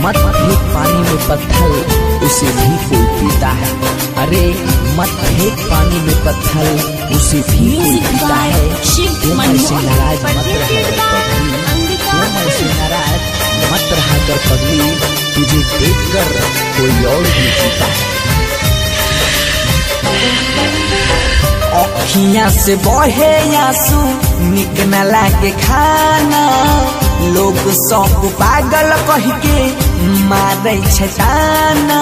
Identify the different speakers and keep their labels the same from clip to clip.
Speaker 1: मत फेंक पानी में पत्थर, उसे भी कोई पीता है। अरे मत फेंक पानी में पत्थर, उसे भी कोई पीता है। तुम ऐसे नाराज मत रहा कर पगली, तुम ऐसे नाराज मत रहा कर पगली, तुझे देखकर कोई और भी पीता है। अखियां से बहे आंसू, निक न लागे खाना, लोग सब पागल कह के मारे छाना।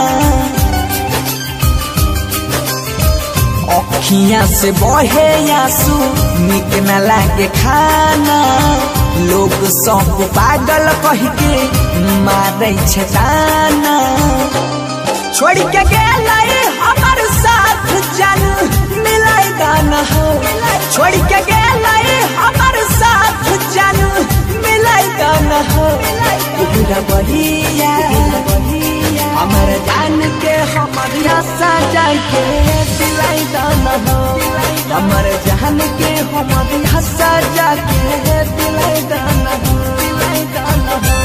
Speaker 1: अखियां से बहे आंसू, निक न लागे खाना, लोग सब पागल कह के मारे छाना। छोड़ के गेलै हमर साथ जन मिलाई गाना हो, छोड़ के गेलै हमर साथ जन मिलाई गाना हो। पूरा बहिया हमर जान के हमरिया सजा के दिलाई गाना हो, हमर जान के हमरिया सजा के दिलाई गाना हो, दिलाई गाना हो।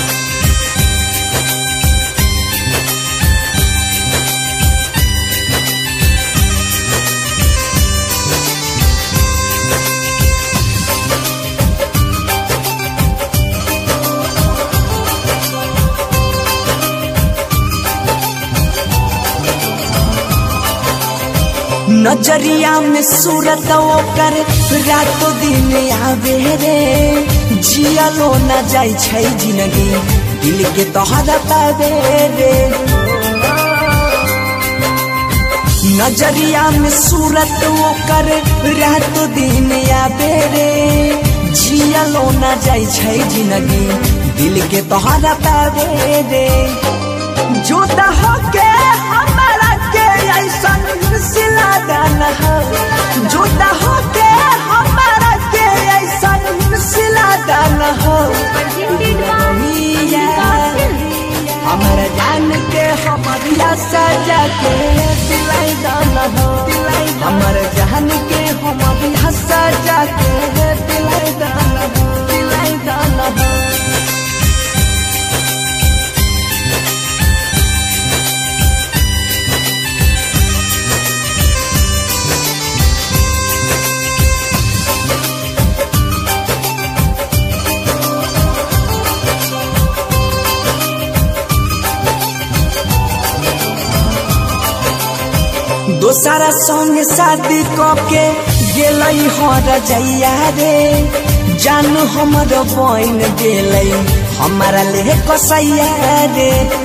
Speaker 1: नजरिया में सूरत ओकर रातों दिन आवे रे, जियलो न जाय छै जिंदगी दिल के तोहरा पावे रे। नजरिया में सूरत ओकर रातों दिन आवे रे, जियलो न जाय छै जिंदगी दिल के तोहरा पावे रे। जोता होके हमारा के ऐसन सिला गाना हो, जोता होके हमारा के ऐसन सिला गाना हो। हमारा जान के हमरिया सजा के दिलाई गाना हो, हमारा जान के हमरिया सजा के दिलाई गाना हो, दिलाई गाना हो। दोसरा संग शादी के गेलै हर जैया रे, जान हमर बन गेलै हमारा ले कसैया रे।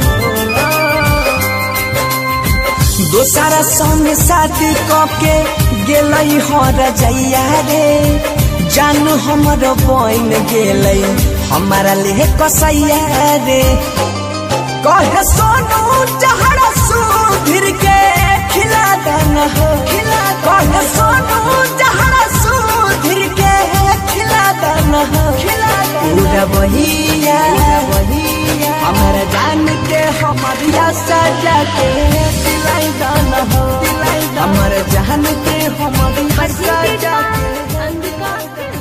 Speaker 1: दोसरा संग शादी के गेलै हर जैया रे, जान हमर बन गेलै हमारा ले कसैया रे। कहे सोनू जहरा सुधीर के खिला गाना हो, कहे सोनू जहरा सुधीर के खिला गाना हो। पूरा बहिया हमारा जान के हमरिया सजा के दिलाई गाना हो, हमारा जान के हमरिया सजा के।